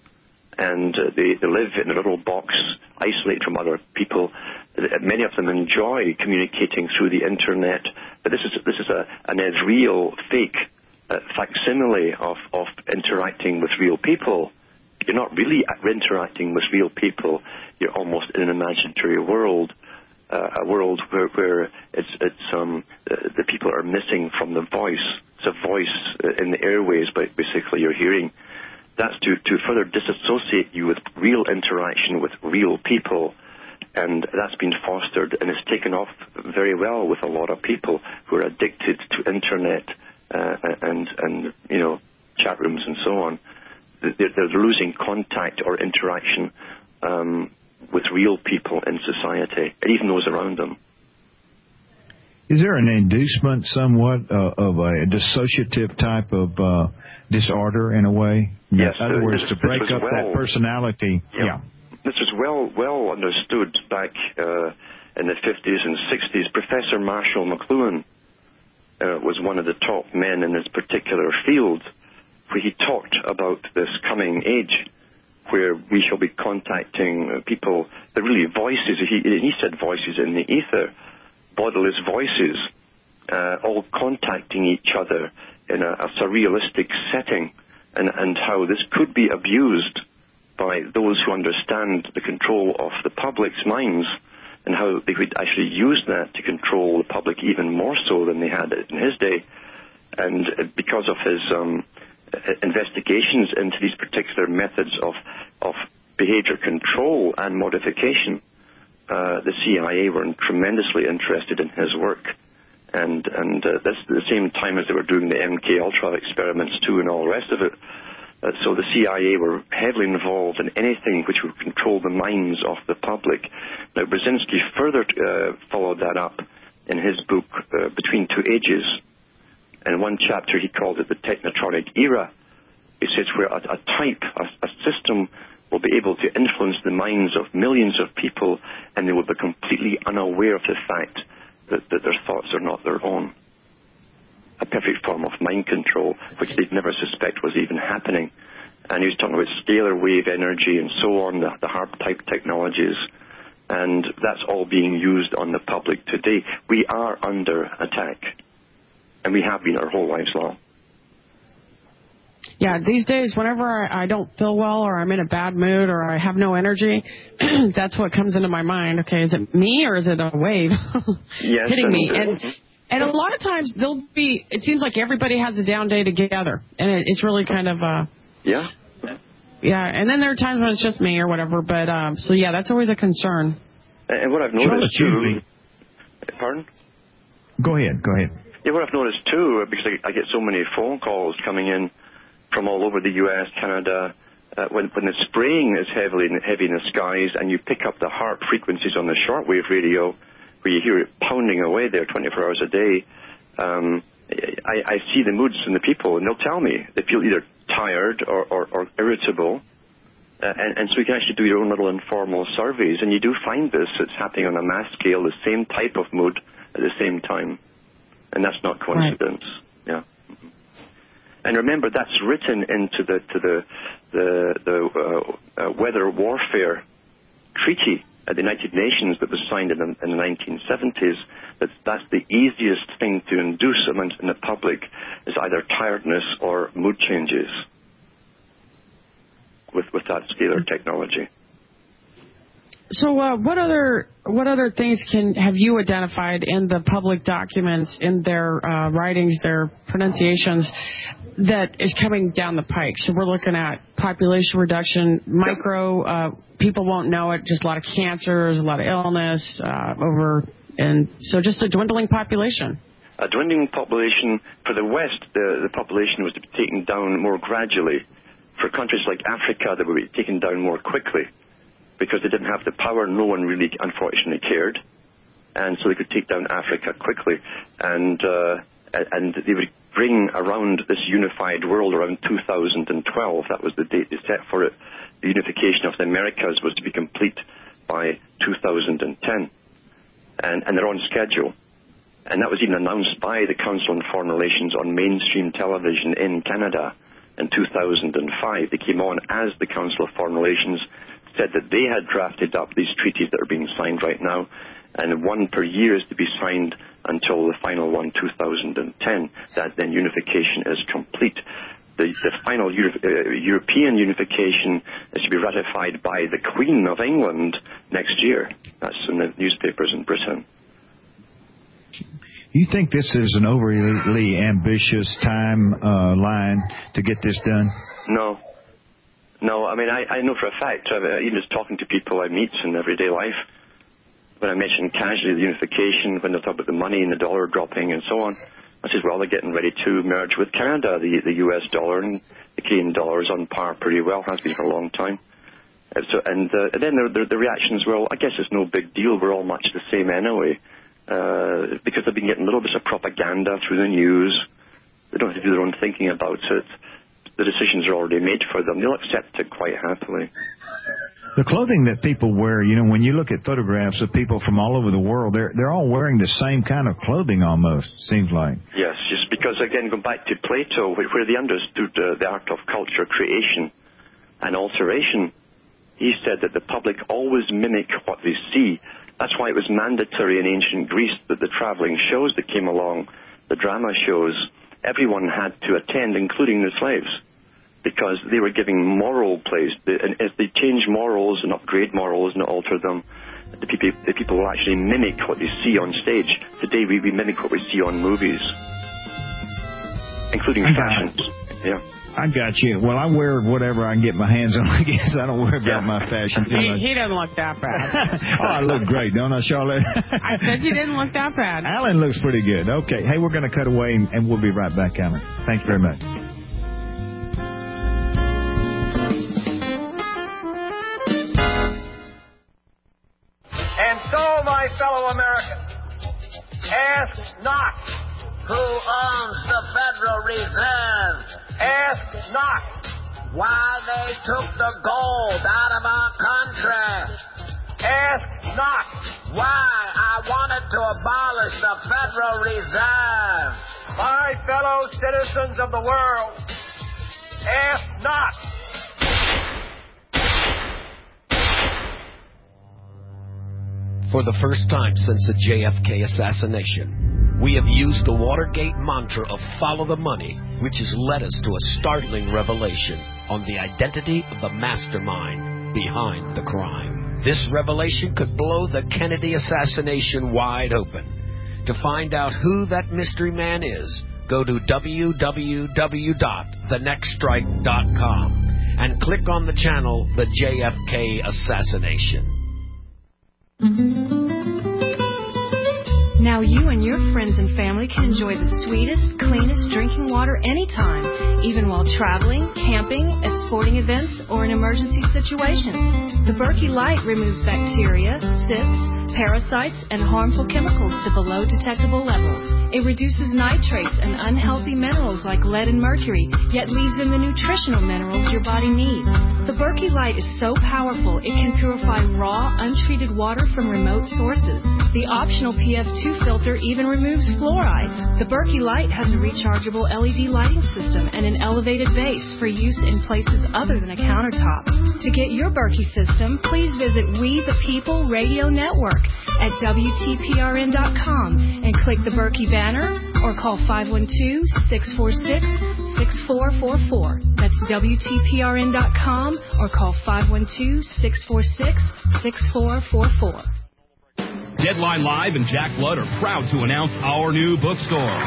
And uh, they, they live in a little box, isolated from other people. Uh, many of them enjoy communicating through the internet. But this is, this is a, an, a real, fake uh, facsimile of, of interacting with real people. You're not really interacting with real people. You're almost in an imaginary world. Uh, a world where, where it's, it's um, uh, the people are missing from the voice. It's a voice uh, in the airways, but basically you're hearing. That's to, to further disassociate you with real interaction with real people, and that's been fostered and it's taken off very well with a lot of people who are addicted to internet uh, and, and, you know, chat rooms and so on. They're, they're losing contact or interaction um, with real people in society, and even those around them. Is there an inducement somewhat uh, of a dissociative type of uh, disorder in a way? Yes. In other uh, words, this, to break up well, that personality. Yeah. yeah. This was well well understood back uh, in the fifties and sixties. Professor Marshall McLuhan uh, was one of the top men in this particular field, where he talked about this coming age, where we shall be contacting people, they're really voices, he, he said voices in the ether, bodiless voices, uh, all contacting each other in a, a surrealistic setting, and, and how this could be abused by those who understand the control of the public's minds, and how they could actually use that to control the public even more so than they had in his day. And because of his um, investigations into these particular methods of, of behavior control and modification, uh, the C I A were tremendously interested in his work. And, and uh, that's the same time as they were doing the M K Ultra experiments too and all the rest of it. Uh, so the C I A were heavily involved in anything which would control the minds of the public. Now, Brzezinski further uh, followed that up in his book, uh, Between Two Ages. In one chapter, he called it the Technotronic Era. He says where a, a type, a, a system will be able to influence the minds of millions of people, and they will be completely unaware of the fact that, that their thoughts are not their own. A perfect form of mind control, which they'd never suspect was even happening. And he was talking about scalar wave energy and so on, the, the HARP-type technologies, and that's all being used on the public today. We are under attack. And we have been our whole lives long. Yeah, these days, whenever I, I don't feel well or I'm in a bad mood or I have no energy, that's what comes into my mind. Okay, is it me or is it a wave yes, hitting and, me? Uh, and and a lot of times they'll be. It seems like everybody has a down day together, and it, it's really kind of. Uh, yeah. yeah. And then there are times when it's just me or whatever. But um, so yeah, that's always a concern. And what I've noticed too. Pardon? Go ahead. Go ahead. Yeah, what I've noticed too, because I, I get so many phone calls coming in from all over the U S, Canada, uh, when when the spraying is heavily heavy in the skies, and you pick up the HAARP frequencies on the shortwave radio, where you hear it pounding away there twenty-four hours a day. Um, I, I see the moods in the people, and they'll tell me they feel either tired or, or, or irritable. Uh, and, and so you can actually do your own little informal surveys, and you do find this. It's happening on a mass scale, the same type of mood at the same time. And that's not coincidence. Right. Yeah. Mm-hmm. And remember, that's written into the to the the, the uh, uh, weather warfare treaty at the United Nations that was signed in the, in the nineteen seventies. That that's the easiest thing to induce among in the public is either tiredness or mood changes with with that scalar technology. So, uh, what other what other things can have you identified in the public documents, in their uh, writings, their pronunciations, that is coming down the pike? So, we're looking at population reduction, micro. Uh, people won't know it. Just a lot of cancers, a lot of illness uh, over, and so just a dwindling population. A dwindling population for the West. The the population was to be taken down more gradually. For countries like Africa, they would be taken down more quickly, because they didn't have the power. No one really, unfortunately, cared. And so they could take down Africa quickly. And uh, and they would bring around this unified world around two thousand twelve. That was the date they set for it. The unification of the Americas was to be complete by two thousand ten. And, and they're on schedule. And that was even announced by the Council on Foreign Relations on mainstream television in Canada in two thousand five. They came on as the Council of Foreign Relations, said that they had drafted up these treaties that are being signed right now, and one per year is to be signed until the final one, two thousand ten. That then unification is complete. The, the final Euro- uh, European unification is to be ratified by the Queen of England next year. That's in the newspapers in Britain. You think this is an overly ambitious time uh, line to get this done? No. No, I mean, I, I know for a fact, uh, even just talking to people I meet in everyday life, when I mention casually the unification, when they talk about the money and the dollar dropping and so on, I said, well, they're getting ready to merge with Canada. The, the U S dollar and the Canadian dollar is on par pretty well, has been for a long time. Uh, so, and, uh, and then the, the, the reactions were, well, I guess it's no big deal. We're all much the same anyway. Uh, because they've been getting little bits of propaganda through the news. They don't have to do their own thinking about it. The decisions are already made for them. They'll accept it quite happily. The clothing that people wear, you know, when you look at photographs of people from all over the world, they're they're all wearing the same kind of clothing almost, seems like. Yes, just because, again, going back to Plato, where they understood uh, the art of culture creation and alteration, he said that the public always mimic what they see. That's why it was mandatory in ancient Greece that the traveling shows that came along, the drama shows, everyone had to attend, including the slaves, because they were giving moral plays. And as they change morals and upgrade morals and alter them, the people, the people will actually mimic what they see on stage. Today we, we mimic what we see on movies, including fashions. Yeah. I got you. Well, I wear whatever I can get my hands on, I guess. I don't worry about Yeah. my fashion too He, much. he doesn't look that bad. Oh, I look great, don't I, Charlotte? I said you didn't look that bad. Alan looks pretty good. Okay. Hey, we're going to cut away, and, and we'll be right back, Alan. Thank you very much. And so, my fellow Americans, ask not who owns the Federal Reserve. Ask not why they took the gold out of our country. Ask not why I wanted to abolish the Federal Reserve. My fellow citizens of the world, ask not. For the first time since the J F K assassination, we have used the Watergate mantra of follow the money, which has led us to a startling revelation on the identity of the mastermind behind the crime. This revelation could blow the Kennedy assassination wide open. To find out who that mystery man is, go to w w w dot the next strike dot com. and click on the channel The J F K Assassination. Now you and your friends and family can enjoy the sweetest, cleanest drinking water anytime, even while traveling, camping, at sporting events, or in emergency situations. The Berkey Light removes bacteria, cysts, parasites, and harmful chemicals to below detectable levels. It reduces nitrates and unhealthy minerals like lead and mercury, yet leaves in the nutritional minerals your body needs. The Berkey Light is so powerful it can purify raw, untreated water from remote sources. The optional P F two filter even removes fluoride. The Berkey Light has a rechargeable L E D lighting system and an elevated base for use in places other than a countertop. To get your Berkey system, please visit We the People Radio Network at W T P R N dot com and click the Berkey banner or call five one two, six four six, six four four four. That's W T P R N dot com or call five one two, six four six, six four four four. Deadline Live and Jack Blood are proud to announce our new bookstore.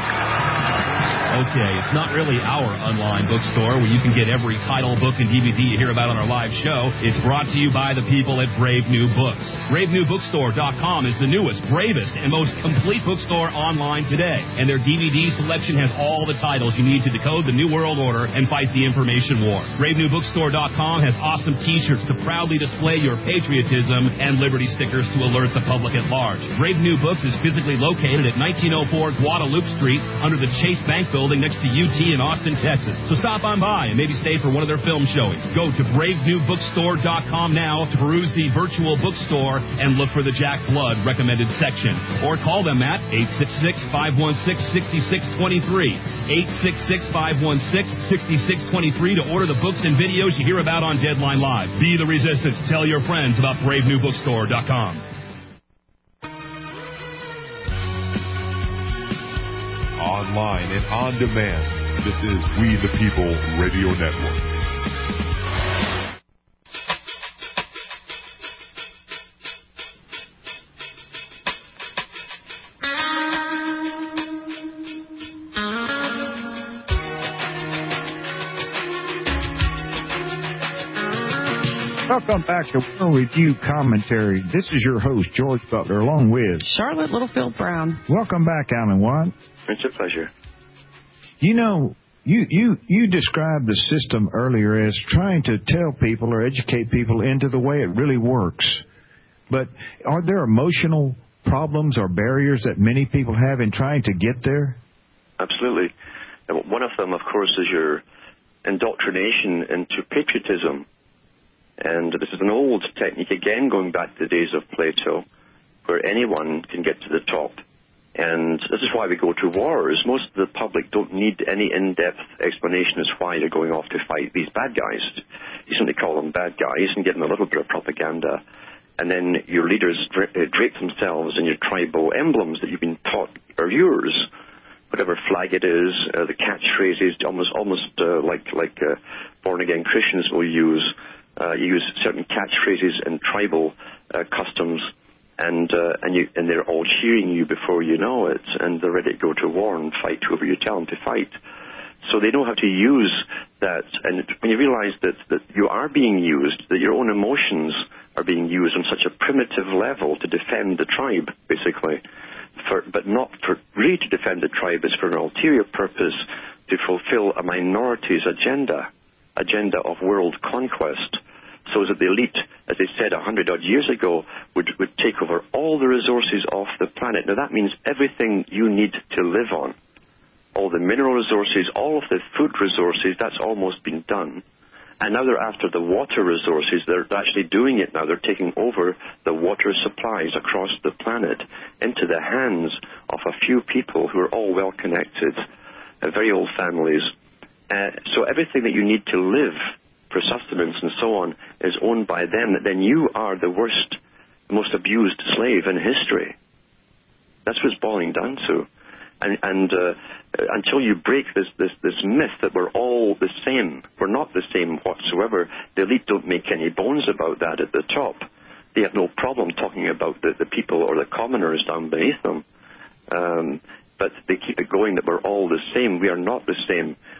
Okay, it's not really our online bookstore where you can get every title, book, and D V D you hear about on our live show. It's brought to you by the people at Brave New Books. Brave New Bookstore dot com is the newest, bravest, and most complete bookstore online today. And their D V D selection has all the titles you need to decode the New World Order and fight the information war. Brave New Bookstore dot com has awesome t-shirts to proudly display your patriotism and liberty stickers to alert the public at large. Brave New Books is physically located at nineteen oh four Guadalupe Street under the Chase Bank Building next to U T in Austin, Texas. So stop on by and maybe stay for one of their film showings. Go to Brave New Bookstore dot com now to peruse the virtual bookstore and look for the Jack Blood recommended section. Or call them at eight six six, five one six, six six two three. eight six six, five one six, six six two three to order the books and videos you hear about on Deadline Live. Be the resistance. Tell your friends about Brave New Bookstore dot com. Online and on demand. This is We the People Radio Network. Welcome back to World Review Commentary. This is your host, George Butler, along with Charlotte Littlefield Brown. Welcome back, Alan Watt. It's a pleasure. You know, you, you, you described the system earlier as trying to tell people or educate people into the way it really works. But are there emotional problems or barriers that many people have in trying to get there? Absolutely. One of them, of course, is your indoctrination into patriotism. And this is an old technique, again, going back to the days of Plato, where anyone can get to the top. And this is why we go to wars. Most of the public don't need any in-depth explanation as why you're going off to fight these bad guys. You simply call them bad guys and give them a little bit of propaganda. And then your leaders dra- drape themselves in your tribal emblems that you've been taught are yours. Whatever flag it is, uh, the catchphrases, almost almost uh, like, like uh, born-again Christians will use. Uh, you use certain catchphrases and tribal uh, customs, and uh, and you and they're all cheering you before you know it, and they're ready to go to war and fight whoever you tell them to fight. So they know how to use that, and when you realize that, that you are being used, that your own emotions are being used on such a primitive level to defend the tribe, basically, for, but not for really to defend the tribe, it's for an ulterior purpose to fulfill a minority's agenda, agenda of world conquest. So that the elite, as they said a hundred odd years ago, would, would take over all the resources off the planet. Now that means everything you need to live on, all the mineral resources, all of the food resources, that's almost been done. And now they're after the water resources. They're actually doing it now. They're taking over the water supplies across the planet into the hands of a few people who are all well connected, uh, very old families. Uh, so everything that you need to live for sustenance and so on is owned by them. Then you are the worst, most abused slave in history. That's what it's boiling down to. And, and uh, until you break this, this, this myth that we're all the same, we're not the same whatsoever. The elite don't make any bones about that at the top. They have no problem talking about the, the people or the commoners down beneath them. Um, but they keep it going that we're all the same. We are not the same.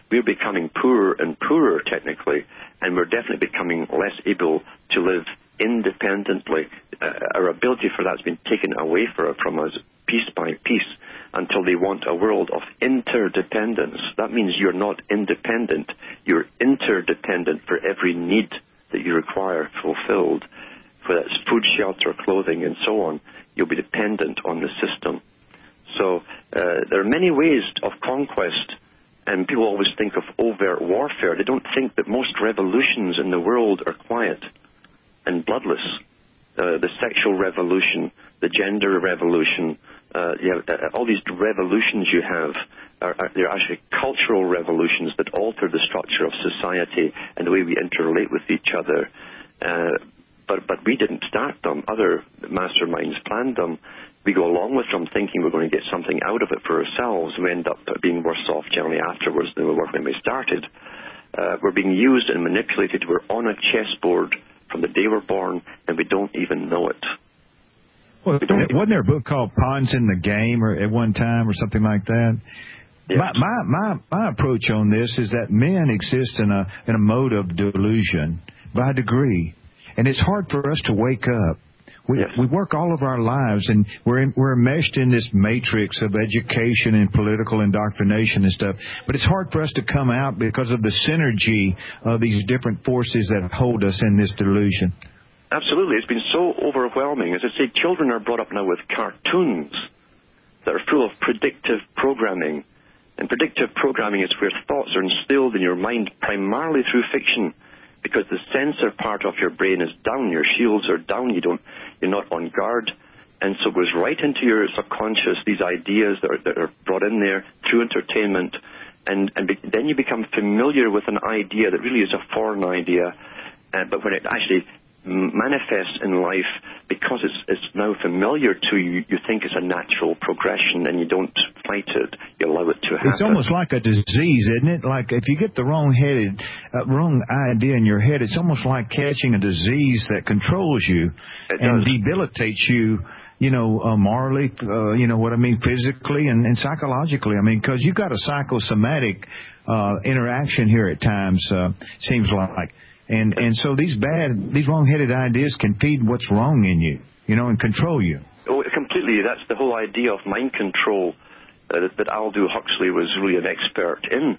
we're becoming poorer and poorer technically, and we're definitely becoming less able to live independently. Uh, our ability for that's been taken away for, from us piece by piece until they want a world of interdependence. That means you're not independent. You're interdependent for every need that you require fulfilled. Whether it's food, shelter, clothing, and so on, you'll be dependent on the system. So uh, there are many ways of conquest, and people always think of overt warfare. They don't think that most revolutions in the world are quiet and bloodless. Uh, the sexual revolution, the gender revolution, uh, you have, uh, all these revolutions you have, are, are, they're actually cultural revolutions that alter the structure of society and the way we interrelate with each other. Uh, but, but we didn't start them. Other masterminds planned them. We go along with them thinking we're going to get something out of it for ourselves. We end up being worse off generally afterwards than we were when we started. Uh, we're being used and manipulated. We're on a chessboard from the day we're born, and we don't even know it. Well, wasn't there a book called Pawns in the Game or at one time or something like that? Yes. My, my my my approach on this is that men exist in a in a mode of delusion by degree, and it's hard for us to wake up. We yes. we work all of our lives, and we're in, we're enmeshed in this matrix of education and political indoctrination and stuff. But it's hard for us to come out because of the synergy of these different forces that hold us in this delusion. Absolutely. It's been so overwhelming. As I say, children are brought up now with cartoons that are full of predictive programming. And predictive programming is where thoughts are instilled in your mind primarily through fiction, because the sensor part of your brain is down, your shields are down, you don't, you're not on guard, and so it goes right into your subconscious, these ideas that are, that are brought in there through entertainment, and, and be, then you become familiar with an idea that really is a foreign idea, uh, but when it actually manifests in life, because it's, it's now familiar to you, you think it's a natural progression and you don't fight it, you allow it to happen. It's almost like a disease, isn't it? Like if you get the wrong headed, uh, wrong idea in your head, it's almost like catching a disease that controls you it and does. debilitates you, you know, uh, morally, uh, you know what I mean, physically and, and psychologically. I mean, because you've got a psychosomatic uh, interaction here at times, uh, seems like. And and so these bad, these wrong-headed ideas can feed what's wrong in you, you know, and control you. Oh, completely. That's the whole idea of mind control uh, that, that Aldous Huxley was really an expert in.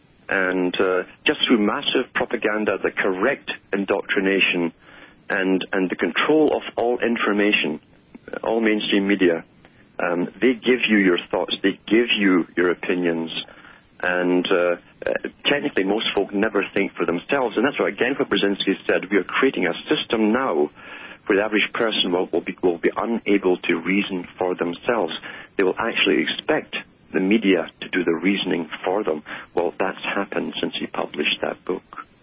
And uh, just through massive propaganda, the correct indoctrination, and, and the control of all information, all mainstream media, um, they give you your thoughts, they give you your opinions. And uh, uh, technically, most folk never think for themselves. And that's why, again, what Brzezinski said, we are creating a system now where the average person will, will, be, will be unable to reason for themselves. They will actually expect the media to do the reasoning for them. Well, that's happened since he published that book.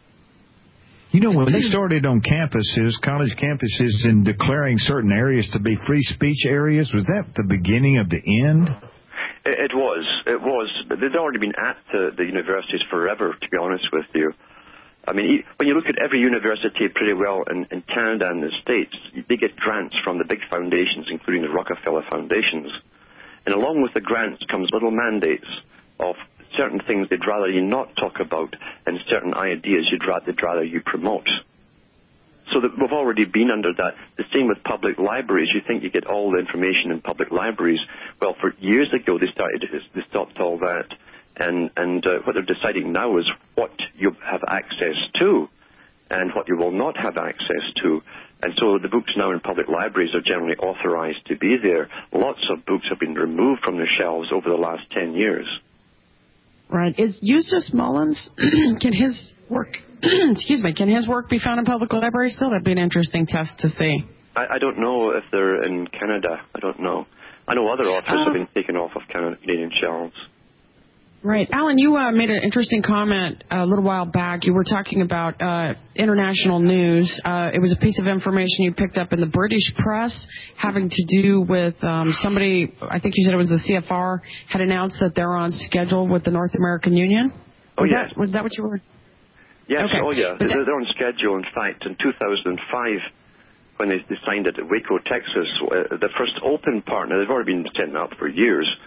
You know, when they started on campuses, college campuses, and declaring certain areas to be free speech areas, was that the beginning of the end? It was. It was. But they'd already been at the, the universities forever, to be honest with you. I mean, when you look at every university pretty well in, in Canada and the States, they get grants from the big foundations, including the Rockefeller Foundations. And along with the grants comes little mandates of certain things they'd rather you not talk about and certain ideas you'd rather, they'd rather you promote. So that we've already been under that. The same with public libraries. You think you get all the information in public libraries. Well, for years ago, they started, they stopped all that. And, and uh, what they're deciding now is what you have access to and what you will not have access to. And so the books now in public libraries are generally authorized to be there. Lots of books have been removed from their shelves over the last ten years. Right. Is Eustace Mullins, can his work, excuse me, can his work be found in public libraries still? That'd be an interesting test to see. I, I don't know if they're in Canada. I don't know. I know other authors uh, have been taken off of Canadian shelves. Right. Alan, you uh, made an interesting comment a little while back. You were talking about uh, international news. Uh, it was a piece of information you picked up in the British press having to do with um, somebody, I think you said it was the C F R, had announced that they're on schedule with the North American Union. Was oh, yes. That, was that what you were? Yes, okay. oh, yeah. They're, that... they're on schedule. In fact, in two thousand five, when they, they signed it at Waco, Texas, uh, the first open partner, they've already been setting up for years,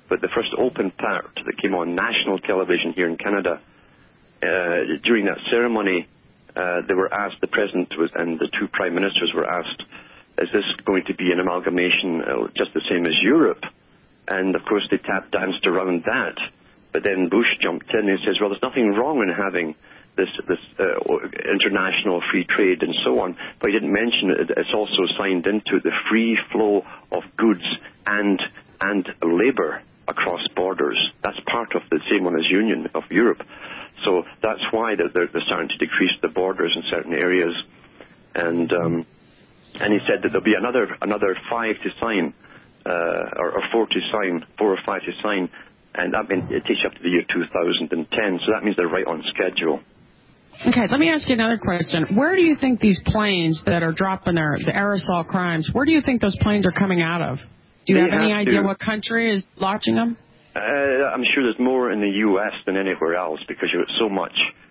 but the first open part that came on national television here in Canada, uh, during that ceremony, uh, they were asked, the president was, and the two prime ministers were asked, is this going to be an amalgamation uh, just the same as Europe? And, of course, they tap danced around that. But then Bush jumped in and says, well, there's nothing wrong in having this this uh, international free trade and so on. But he didn't mention it. It's also signed into the free flow of goods and and labor across borders. That's part of the same one as Union of Europe. So that's why they're, they're starting to decrease the borders in certain areas. And um, and he said that there'll be another another five to sign, uh, or, or four to sign, four or five to sign. And that means it takes you up to the year two thousand ten. So that means they're right on schedule. Okay, let me ask you another question. Where do you think these planes that are dropping their the aerosol crimes, where do you think those planes are coming out of? Do you They have any have idea to. what country is launching them? Uh, I'm sure there's more in the U S than anywhere else because you've got so much,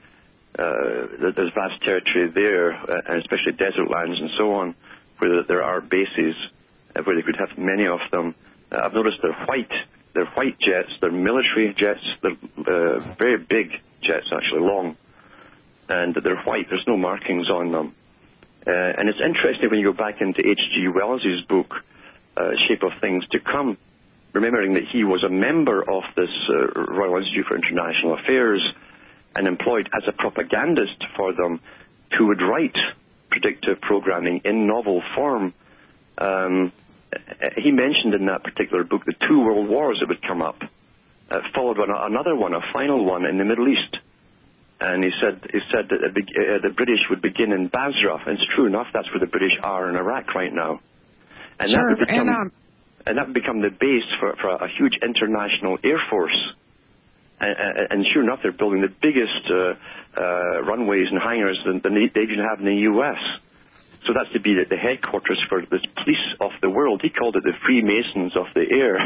uh, there's vast territory there, uh, and especially desert lands and so on, where there are bases uh, where they could have many of them. Uh, I've noticed they're white. They're white jets. They're military jets. They're uh, very big jets, actually, long. And they're white. There's no markings on them. Uh, and it's interesting when you go back into H G Wells's book, uh, Shape of Things to Come, remembering that he was a member of this uh, Royal Institute for International Affairs and employed as a propagandist for them, who would write predictive programming in novel form. Um, he mentioned in that particular book the two world wars that would come up, uh, followed by another one, a final one in the Middle East. And he said he said that the British would begin in Basra. And it's true enough, that's where the British are in Iraq right now. And sure, that would become, and, um, and that would become the base for, for a huge international air force. And, and sure enough, they're building the biggest uh, uh, runways and hangars than, than they even have in the U S. So that's to be the, the headquarters for this police of the world. He called it the Freemasons of the air.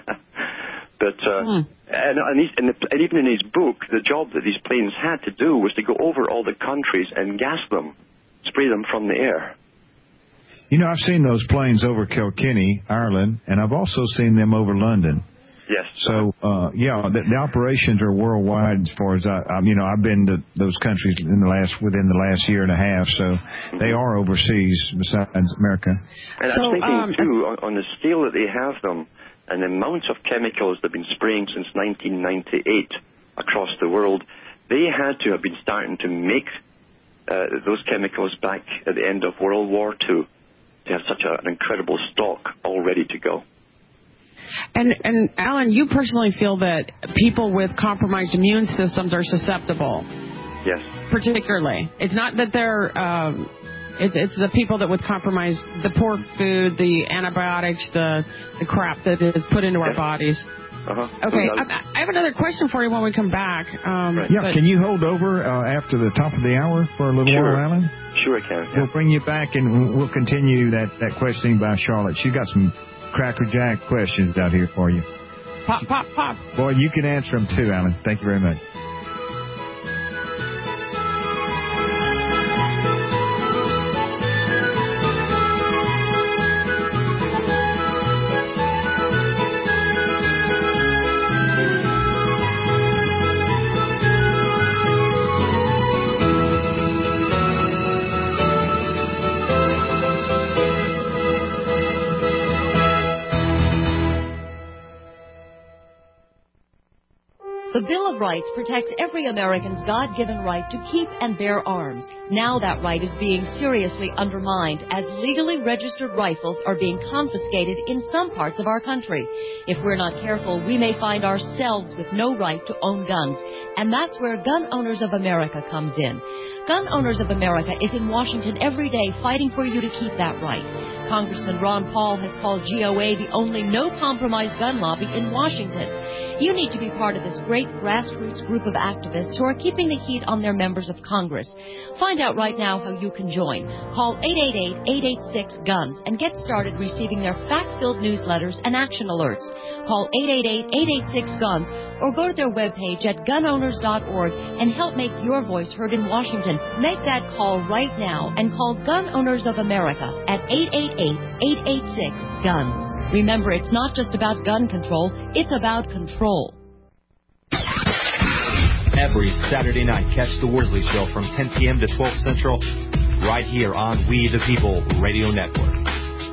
But uh, hmm. and, and, he's, and, the, and even in his book, the job that these planes had to do was to go over all the countries and gas them, spray them from the air. You know, I've seen those planes over Kilkenny, Ireland, and I've also seen them over London. Yes. So, uh, yeah, the, the operations are worldwide as far as I, I, you know, I've been to those countries in the last within the last year and a half. So mm-hmm. they are overseas besides America. And so, I'm thinking um, too on, on the scale that they have them. And the amount of chemicals that have been spraying since nineteen ninety-eight across the world, they had to have been starting to make uh, those chemicals back at the end of World War Two to have such a, an incredible stock all ready to go. And, and Alan, you personally feel that people with compromised immune systems are susceptible? Yes. Particularly. It's not that they're... Um, It's, it's the people that with compromised, the poor food, the antibiotics, the the crap that is put into our bodies. Uh-huh. Okay, I, I have another question for you when we come back. Um, right. Yeah, can you hold over uh, after the top of the hour for a little sure. while, Alan? Sure, I can. Yeah. We'll bring you back and we'll continue that, that questioning by Charlotte. She's got some Cracker Jack questions out here for you. Pop, pop, pop. Boy, you can answer them too, Alan. Thank you very much. The Bill of Rights protects every American's God-given right to keep and bear arms. Now that right is being seriously undermined as legally registered rifles are being confiscated in some parts of our country. If we're not careful, we may find ourselves with no right to own guns. And that's where Gun Owners of America comes in. Gun Owners of America is in Washington every day fighting for you to keep that right. Congressman Ron Paul has called G O A the only no-compromise gun lobby in Washington. You need to be part of this great grassroots group of activists who are keeping the heat on their members of Congress. Find out right now how you can join. Call eight eight eight, eight eight six, GUNS and get started receiving their fact-filled newsletters and action alerts. Call eight eight eight, eight eight six, GUNS or go to their webpage at gun owners dot org and help make your voice heard in Washington. Make that call right now and call Gun Owners of America at eight eight eight, eight eight six, GUNS. Remember, it's not just about gun control, it's about control. Every Saturday night, catch the Worsley Show from ten p.m. to twelve Central right here on We the People Radio Network.